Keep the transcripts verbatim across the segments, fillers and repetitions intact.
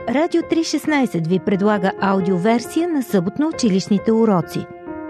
Радио три шестнайсет ви предлага аудиоверсия на съботно-училищните уроци.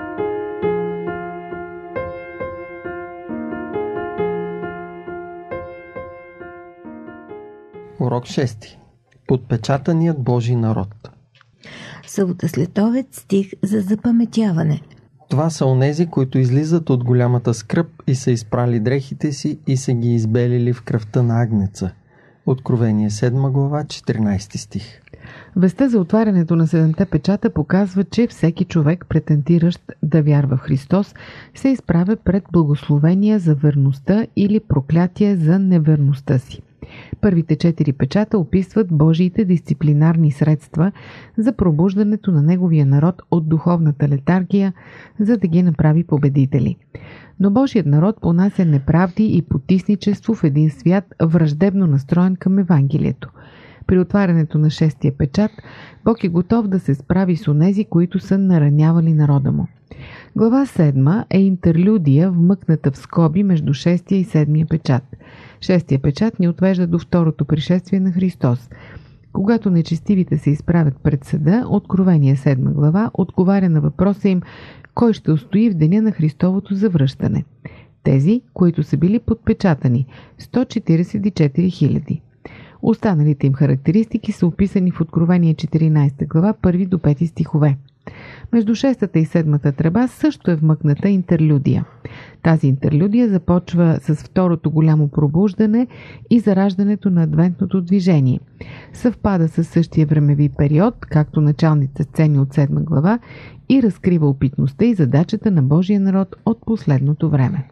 Урок шести. Подпечатаният Божий народ. Събота следобед, стих за запаметяване. Това са онези, които излизат от голямата скръб и са изпрали дрехите си и са ги избелили в кръвта на агнеца. Откровение седма глава, четиринайсети стих. Вестта за отварянето на седемте печата показва, че всеки човек, претендиращ да вярва в Христос, се изправя пред благословение за верността или проклятие за неверността си. Първите четири печата описват Божиите дисциплинарни средства за пробуждането на Неговия народ от духовната летаргия, за да ги направи победители. Но Божият народ понася неправди и потисничество в един свят, враждебно настроен към Евангелието. При отварянето на шестия печат, Бог е готов да се справи с онези, които са наранявали народа му. Глава седма е интерлюдия, вмъкната в скоби между шестия и седмия печат. Шестия печат ни отвежда до второто пришествие на Христос. Когато нечестивите се изправят пред съда, Откровение седма глава отговаря на въпроса им кой ще устои в деня на Христовото завръщане. Тези, които са били подпечатани – сто четирийсет и четири хиляди. Останалите им характеристики са описани в Откровение четиринайсета глава, първи до пети стихове. Между шестата и седмата тръба също е вмъкната интерлюдия. Тази интерлюдия започва с второто голямо пробуждане и зараждането на адвентното движение. Съвпада с същия времеви период, както началните сцени от седма глава, и разкрива опитността и задачата на Божия народ от последното време.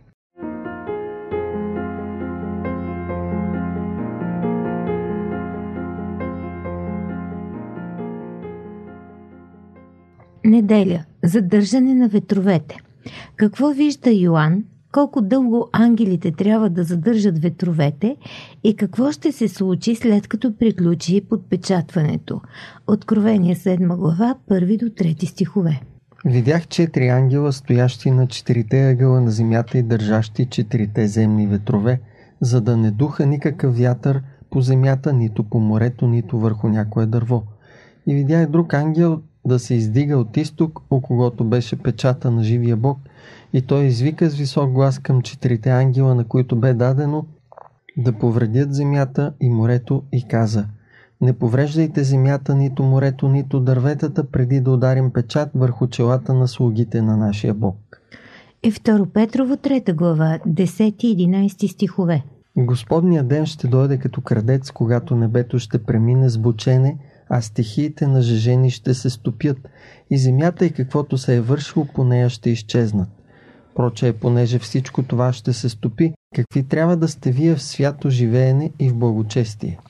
Неделя. Задържане на ветровете. Какво вижда Йоан? Колко дълго ангелите трябва да задържат ветровете и какво ще се случи след като приключи подпечатването? Откровение седма глава, първи до трети стихове. Видях четири ангела, стоящи на четирите ъгъла на земята и държащи четирите земни ветрове, за да не духа никакъв вятър по земята, нито по морето, нито върху някое дърво. И видях друг ангел да се издига от изток, о когото беше печата на живия Бог, и той извика с висок глас към четирите ангела, на които бе дадено да повредят земята и морето, и каза: не повреждайте земята, нито морето, нито дърветата, преди да ударим печат върху челата на слугите на нашия Бог. И второ Петрово, трета глава, десети и единайсети стихове. Господният ден ще дойде като крадец, когато небето ще премине с бучене, а стихиите на жежени ще се стопят и земята и каквото се е вършило по нея ще изчезнат. Проче, понеже всичко това ще се стопи, какви трябва да сте вие в свято живеене и в благочестие?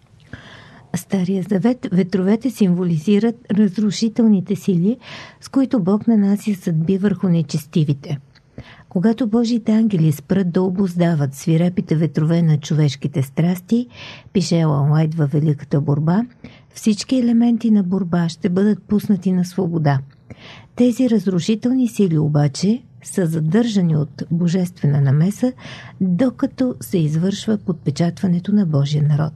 Стария завет ветровете символизират разрушителните сили, с които Бог нанася съдби върху нечестивите. Когато Божиите ангели спрат да обуздават свирепите ветрове на човешките страсти, пише Елън Уайт във Великата борба, всички елементи на борба ще бъдат пуснати на свобода. Тези разрушителни сили обаче са задържани от божествена намеса, докато се извършва подпечатването на Божия народ.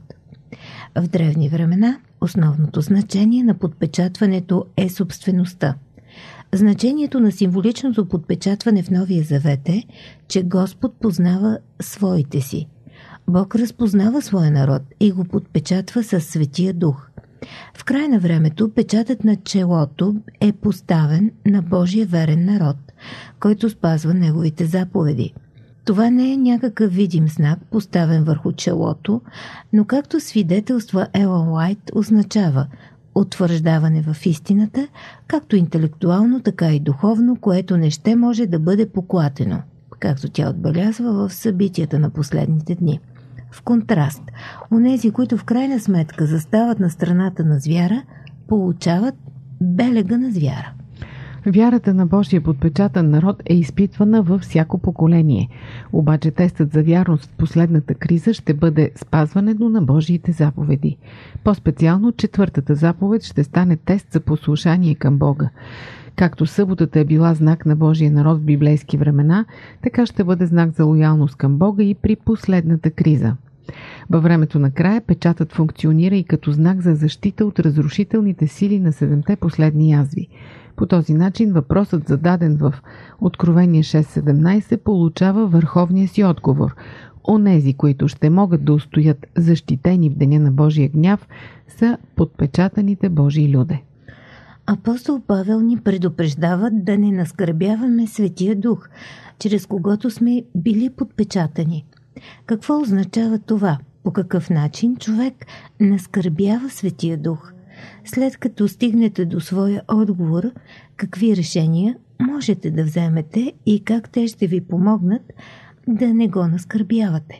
В древни времена основното значение на подпечатването е собствеността. Значението на символичното подпечатване в Новия завет е, че Господ познава своите си. Бог разпознава своя народ и го подпечатва със Светия Дух. В край на времето печатът на челото е поставен на Божия верен народ, който спазва неговите заповеди. Това не е някакъв видим знак, поставен върху челото, но както свидетелства Елън Уайт, означава утвърждаване в истината, както интелектуално, така и духовно, което не ще може да бъде поклатено, както тя отбелязва в събитията на последните дни. В контраст, онези, които в крайна сметка застават на страната на звяра, получават белега на звяра. Вярата на Божия подпечатан народ е изпитвана във всяко поколение. Обаче тестът за вярност в последната криза ще бъде спазването на Божиите заповеди. По-специално четвъртата заповед ще стане тест за послушание към Бога. Както съботата е била знак на Божия народ в библейски времена, така ще бъде знак за лоялност към Бога и при последната криза. Във времето на края печатът функционира и като знак за защита от разрушителните сили на седемте последни язви. По този начин въпросът, зададен в Откровение шест седемнайсет, получава върховния си отговор. Онези, които ще могат да устоят защитени в деня на Божия гняв, са подпечатаните Божии люде. Апостол Павел ни предупреждава да не наскърбяваме Светия Дух, чрез когото сме били подпечатани. Какво означава това? По какъв начин човек наскърбява Светия Дух? След като стигнете до своя отговор, какви решения можете да вземете и как те ще ви помогнат да не го наскърбявате?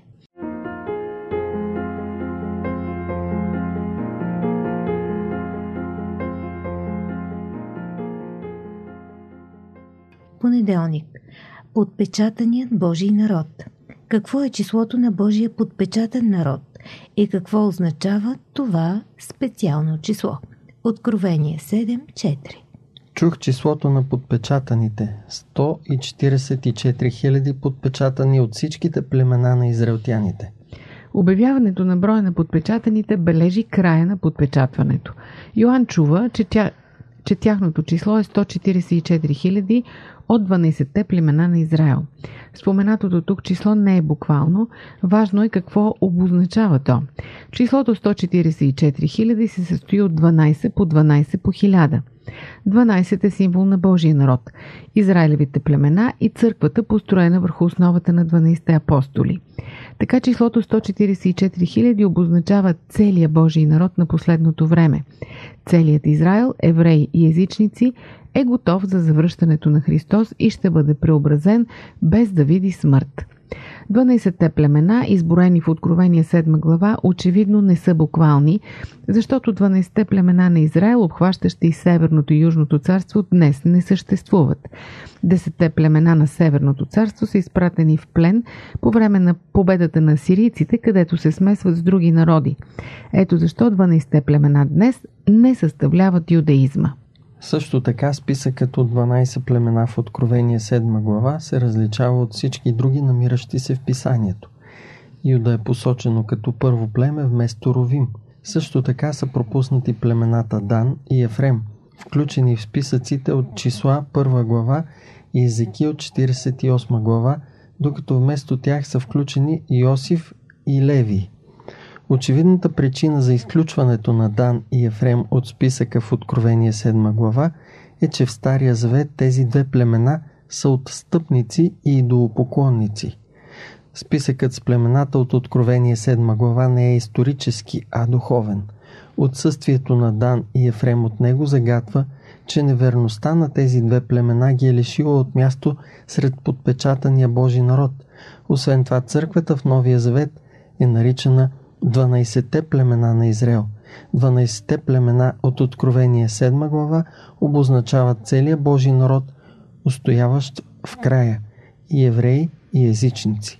Понеделник. Подпечатаният Божий народ. Какво е числото на Божия подпечатан народ и какво означава това специално число? Откровение седем четири. Чух числото на подпечатаните – сто четиридесет и четири хиляди подпечатани от всичките племена на израелтяните. Обявяването на броя на подпечатаните бележи края на подпечатването. Йоан чува, че, тя, че тяхното число е сто четиридесет и четири хиляди от дванайсетте племена на Израел. Споменатото тук число не е буквално, важно е какво обозначава то. Числото сто четиридесет и четири хиляди се състои от дванайсет по дванайсет по хиляда. дванайсет е символ на Божия народ, Израилевите племена и църквата, построена върху основата на дванайсетте апостоли. Така числото сто четиридесет и четири хиляди обозначава целия Божий народ на последното време. Целият Израел, евреи и езичници, е готов за завръщането на Христос и ще бъде преобразен без да види смърт. дванайсетте племена, изброени в Откровение седма глава, очевидно не са буквални, защото дванайсетте племена на Израел, обхващащи и Северното и Южното царство, днес не съществуват. Десетте племена на Северното царство са изпратени в плен по време на победата на сирийците, където се смесват с други народи. Ето защо дванайсетте племена днес не съставляват юдеизма. Също така списъкът от дванайсет племена в Откровение седма глава се различава от всички други, намиращи се в писанието. Юда е посочено като първо племе вместо Ровим. Също така са пропуснати племената Дан и Ефрем, включени в списъците от Числа първа глава и Езекил четиридесет и осма глава, докато вместо тях са включени Йосиф и Леви. Очевидната причина за изключването на Дан и Ефрем от списъка в Откровение седма глава е, че в Стария завет тези две племена са отстъпници и идолопоклонници. Списъкът с племената от Откровение седма глава не е исторически, а духовен. Отсъствието на Дан и Ефрем от него загатва, че неверността на тези две племена ги е лишила от място сред подпечатания Божи народ. Освен това, църквата в Новия завет е наричана дванайсетте племена на Израел. дванайсетте племена от Откровение седма глава обозначават целия Божи народ, устояващ в края, и евреи, и езичници.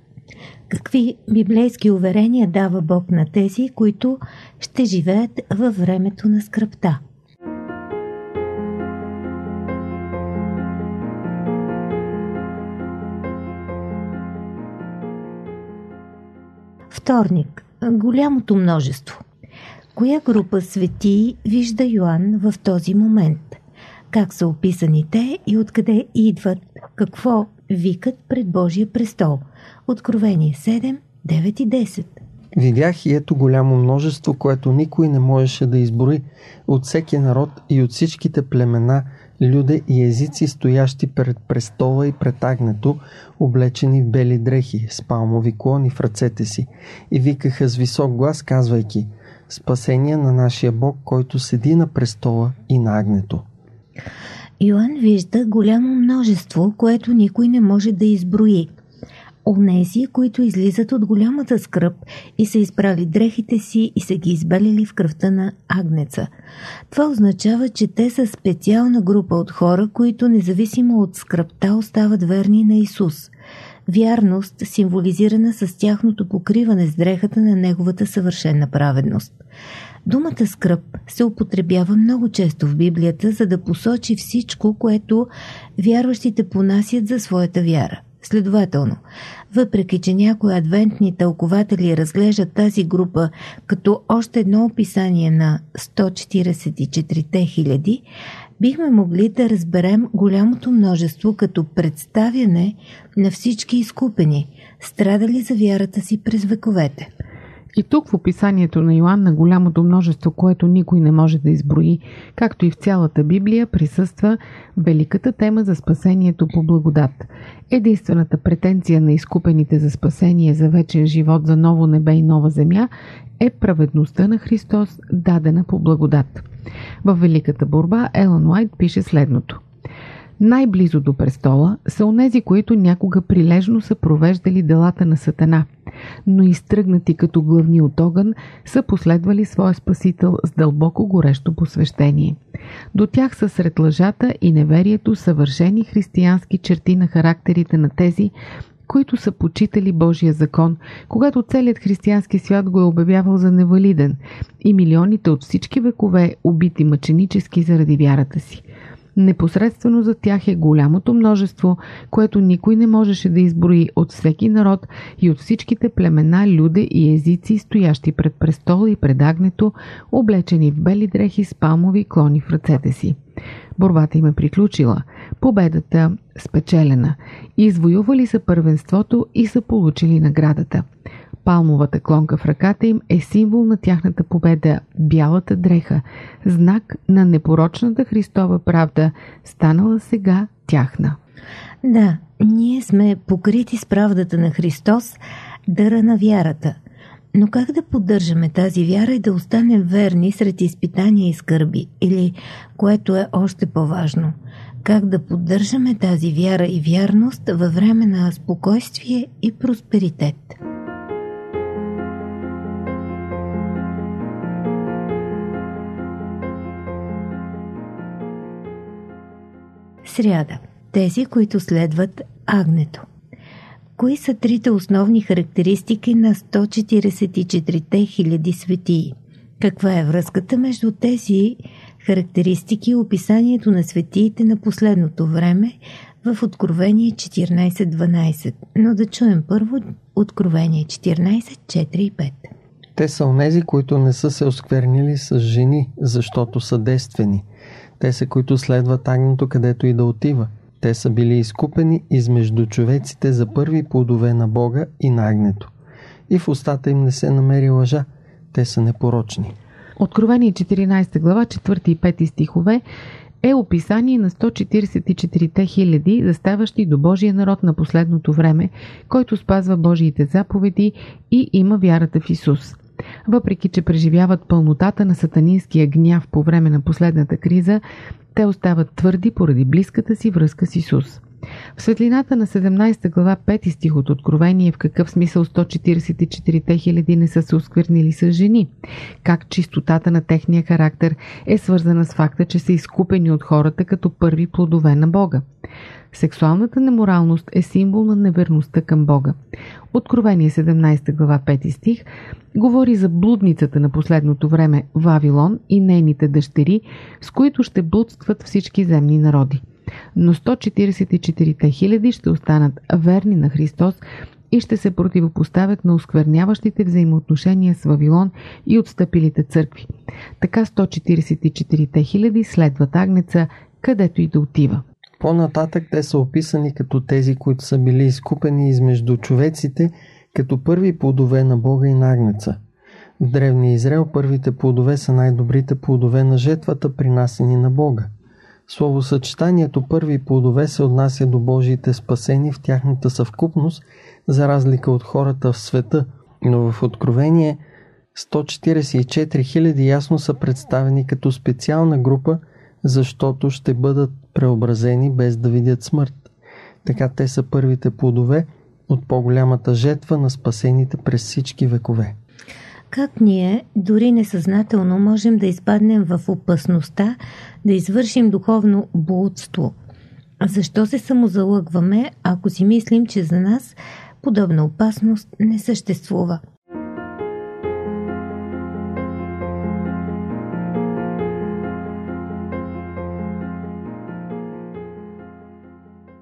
Какви библейски уверения дава Бог на тези, които ще живеят във времето на скръбта? Вторник. Голямото множество. Коя група светии вижда Йоан в този момент? Как са описани те и откъде идват? Какво викат пред Божия престол? Откровение седем, девет и десет. Видях и ето голямо множество, което никой не можеше да изброи, от всеки народ и от всичките племена, люде и езици, стоящи пред престола и пред агнето, облечени в бели дрехи, с палмови клони в ръцете си, и викаха с висок глас, казвайки: „Спасение на нашия Бог, който седи на престола и на агнето“. Йоан вижда голямо множество, което никой не може да изброи. Онези, които излизат от голямата скръб и са изправили дрехите си и са ги избелили в кръвта на агнеца. Това означава, че те са специална група от хора, които независимо от скръбта остават верни на Исус. Вярност, символизирана с тяхното покриване с дрехата на Неговата съвършена праведност. Думата скръб се употребява много често в Библията, за да посочи всичко, което вярващите понасят за своята вяра. Следователно, въпреки че някои адвентни тълкователи разглеждат тази група като още едно описание на сто четиридесет и четири хиляди, бихме могли да разберем голямото множество като представяне на всички изкупени, страдали за вярата си през вековете. И тук в описанието на Йоан на голямото множество, което никой не може да изброи, както и в цялата Библия, присъства великата тема за спасението по благодат. Единствената претенция на изкупените за спасение, за вечен живот, за ново небе и нова земя е праведността на Христос, дадена по благодат. В Великата борба Елън Уайт пише следното. Най-близо до престола са онези, които някога прилежно са провеждали делата на Сатана, но изтръгнати като главни от огън, са последвали своя Спасител с дълбоко горещо посвещение. До тях са сред лъжата и неверието съвършени християнски черти на характерите на тези, които са почитали Божия закон, когато целият християнски свят го е обявявал за невалиден и милионите от всички векове убити мъченически заради вярата си. Непосредствено за тях е голямото множество, което никой не можеше да изброи от всеки народ и от всичките племена, люде и езици, стоящи пред престола и пред агнето, облечени в бели дрехи с палмови клони в ръцете си. Борбата им е приключила, победата спечелена, извоювали са първенството и са получили наградата. Палмовата клонка в ръката им е символ на тяхната победа, бялата дреха, знак на непорочната Христова правда, станала сега тяхна. Да, ние сме покрити с правдата на Христос, дъра на вярата. Но как да поддържаме тази вяра и да останем верни сред изпитания и скърби? Или, което е още по-важно, как да поддържаме тази вяра и вярност във време на спокойствие и просперитет? Сряда. Тези, които следват агнето. Кои са трите основни характеристики на сто четиридесет и четири хиляди светии? Каква е връзката между тези характеристики и описанието на светиите на последното време в Откровение четиринайсет дванайсет? Но да чуем първо Откровение четиринайсет четири и пет. Те са онези, които не са се осквернили с жени, защото са действени. Те са, които следват агнето, където и да отива. Те са били изкупени измежду човеците за първи плодове на Бога и на агнето. И в устата им не се намери лъжа. Те са непорочни. Откровение четиринайсета глава, четвърти и пети стихове е описание на сто четиридесет и четири хиляди, заставащи до Божия народ на последното време, който спазва Божиите заповеди и има вярата в Исус. Въпреки че преживяват пълнотата на сатанинския гняв по време на последната криза, те остават твърди поради близката си връзка с Исус. В светлината на седемнайсета глава, пети стих от Откровение, в какъв смисъл сто четиридесет и четири хиляди не са се осквернили с жени? Как чистотата на техния характер е свързана с факта, че са изкупени от хората като първи плодове на Бога? Сексуалната неморалност е символ на неверността към Бога. Откровение седемнайсета глава, пети стих говори за блудницата на последното време Вавилон и нейните дъщери, с които ще блудстват всички земни народи. Но сто четиридесет и четири хиляди ще останат верни на Христос и ще се противопоставят на оскверняващите взаимоотношения с Вавилон и отстъпилите църкви. Така сто четиридесет и четири хиляди следват агнеца, където и да отива. По-нататък те са описани като тези, които са били изкупени измежду човеците, като първи плодове на Бога и на агнеца. В древния Израел първите плодове са най-добрите плодове на жетвата, принасени на Бога. Словосъчетанието първи плодове се отнася до Божиите спасени в тяхната съвкупност, за разлика от хората в света, но в Откровение сто четиридесет и четири хиляди ясно са представени като специална група, защото ще бъдат преобразени без да видят смърт. Така те са първите плодове от по-голямата жетва на спасените през всички векове. Как ние, дори несъзнателно, можем да изпаднем в опасността да извършим духовно блудство? Защо се самозалъгваме, ако си мислим, че за нас подобна опасност не съществува?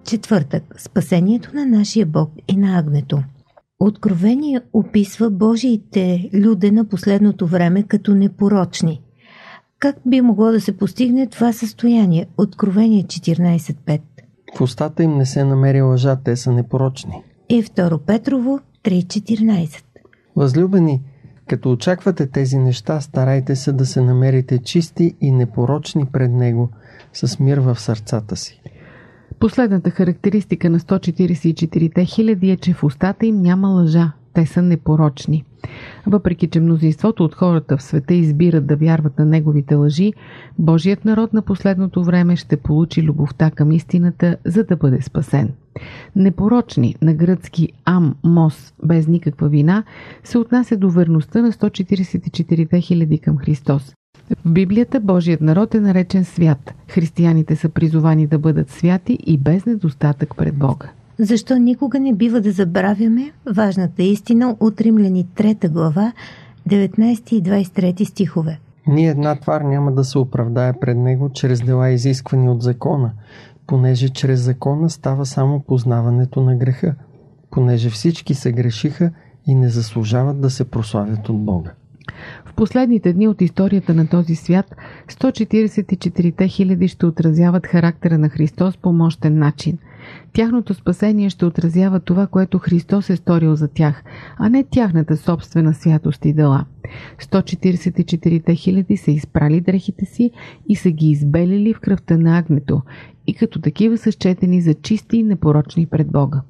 Четвъртък. Спасението на нашия Бог и на агнето. Откровение описва Божиите люде на последното време като непорочни. Как би могло да се постигне това състояние? Откровение четиринайсет пет. В устата им не се намери лъжа, те са непорочни. И второ Петрово три четиринайсет. Възлюбени, като очаквате тези неща, старайте се да се намерите чисти и непорочни пред Него, с мир в сърцата си. Последната характеристика на сто четирийсет и четири хиляди е, че в устата им няма лъжа. Те са непорочни. Въпреки че мнозинството от хората в света избират да вярват на неговите лъжи, Божият народ на последното време ще получи любовта към истината, за да бъде спасен. Непорочни, на гръцки ам, мос, без никаква вина, се отнася до верността на сто четирийсет и четири хиляди към Христос. В Библията Божият народ е наречен свят. Християните са призовани да бъдат святи и без недостатък пред Бога. Защо никога не бива да забравяме важната истина от Римляни трета глава, деветнайсети и двайсет и трети стихове? Ни една твар няма да се оправдае пред Него чрез дела, изисквани от закона, понеже чрез закона става само познаването на греха, понеже всички се грешиха и не заслужават да се прославят от Бога. В последните дни от историята на този свят сто четирийсет и четири хиляди ще отразяват характера на Христос по мощен начин. Тяхното спасение ще отразява това, което Христос е сторил за тях, а не тяхната собствена святост и дела. сто четирийсет и четири хиляди са изпрали дрехите си и са ги избелили в кръвта на агнето и като такива са счетени за чисти и непорочни пред Бога.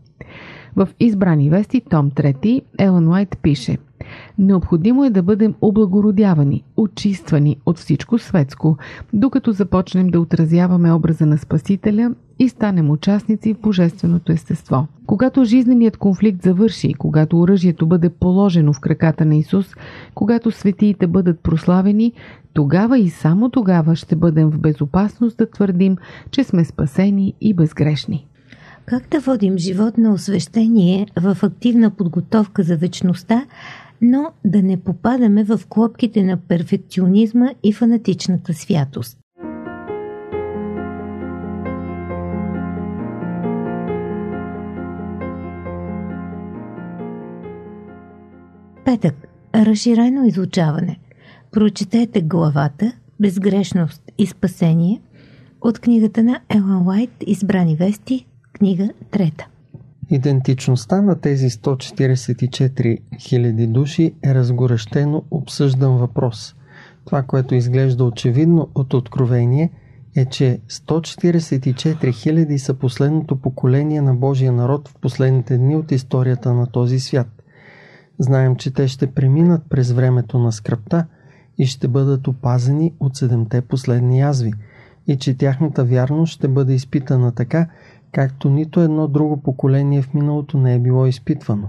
В Избрани вести, том трети, Елън Уайт пише: необходимо е да бъдем облагородявани, очиствани от всичко светско, докато започнем да отразяваме образа на Спасителя и станем участници в божественото естество. Когато жизненият конфликт завърши, когато оръжието бъде положено в краката на Исус, когато светиите бъдат прославени, тогава и само тогава ще бъдем в безопасност да твърдим, че сме спасени и безгрешни. Как да водим живот на освещение в активна подготовка за вечността, но да не попадаме в клопките на перфекционизма и фанатичната святост? Петък. Разширено изучаване. Прочетете главата «Безгрешност и спасение» от книгата на Елън Уайт «Избрани вести», книга трета. Идентичността на тези сто четирийсет и четири хиляди души е разгорещено обсъждан въпрос. Това, което изглежда очевидно от Откровение, е, че сто четирийсет и четири хиляди са последното поколение на Божия народ в последните дни от историята на този свят. Знаем, че те ще преминат през времето на скръбта и ще бъдат опазени от седемте последни язви и че тяхната вярност ще бъде изпитана така, както нито едно друго поколение в миналото не е било изпитвано.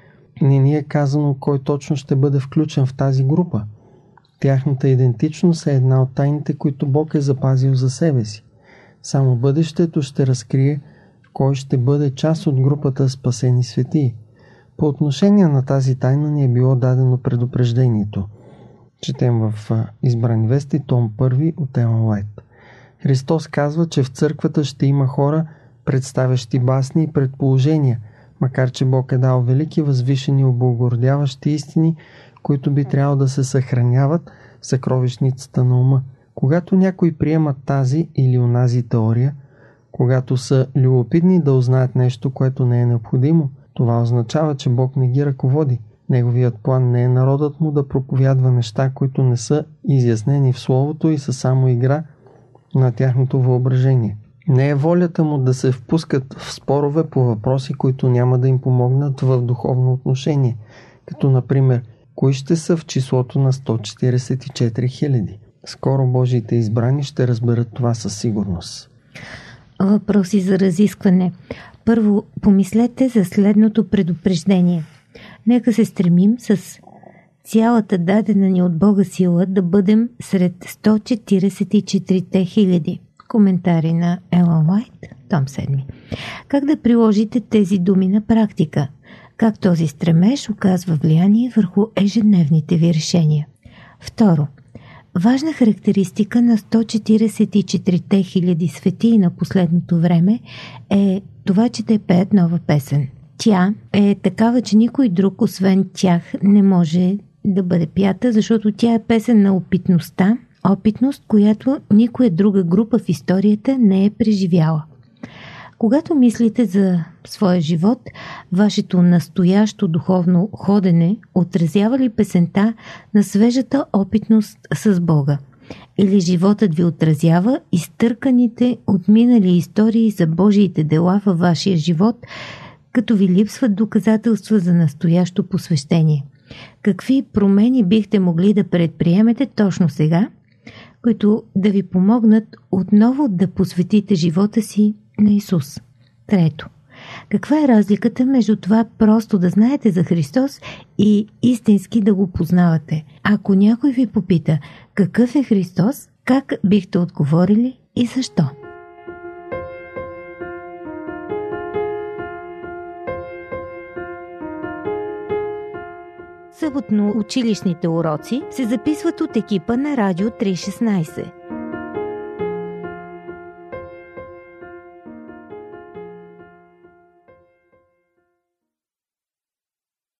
Не ни е казано кой точно ще бъде включен в тази група. Тяхната идентичност е една от тайните, които Бог е запазил за себе си. Само бъдещето ще разкрие кой ще бъде част от групата спасени светии. По отношение на тази тайна ни е било дадено предупреждението. Четем в Избрани вести, том първи от Елън Уайт. Христос казва, че в църквата ще има хора, представящи басни и предположения, макар че Бог е дал велики, възвишени, облагородяващи истини, които би трябвало да се съхраняват в съкровищницата на ума. Когато някои приемат тази или онази теория, когато са любопитни да узнаят нещо, което не е необходимо, това означава, че Бог не ги ръководи. Неговият план не е народът му да проповядва неща, които не са изяснени в Словото и са само игра на тяхното въображение. Не е волята му да се впускат в спорове по въпроси, които няма да им помогнат в духовно отношение, като например, кои ще са в числото на сто четирийсет и четири хиляди. Скоро Божиите избрани ще разберат това със сигурност. Въпроси за разискване. Първо, помислете за следното предупреждение. Нека се стремим с цялата дадена ни от Бога сила да бъдем сред сто четирийсет и четири хиляди. Коментари на Елън Уайт, том седми. Как да приложите тези думи на практика? Как този стремеж оказва влияние върху ежедневните ви решения? Второ, важна характеристика на сто четирийсет и четири хиляди светии на последното време е това, че те пеят нова песен. Тя е такава, че никой друг, освен тях, не може да бъде пята, защото тя е песен на опитността, опитност, която никоя друга група в историята не е преживяла. Когато мислите за своя живот, вашето настоящо духовно ходене отразява ли песента на свежата опитност с Бога? Или животът ви отразява изтърканите от минали истории за Божиите дела във вашия живот, като ви липсват доказателства за настоящо посвещение? Какви промени бихте могли да предприемете точно сега, които да ви помогнат отново да посветите живота си на Исус? Трето, каква е разликата между това просто да знаете за Христос и истински да го познавате? Ако някой ви попита какъв е Христос, как бихте отговорили и защо? Съботно училищните уроци се записват от екипа на Радио триста и шестнадесет.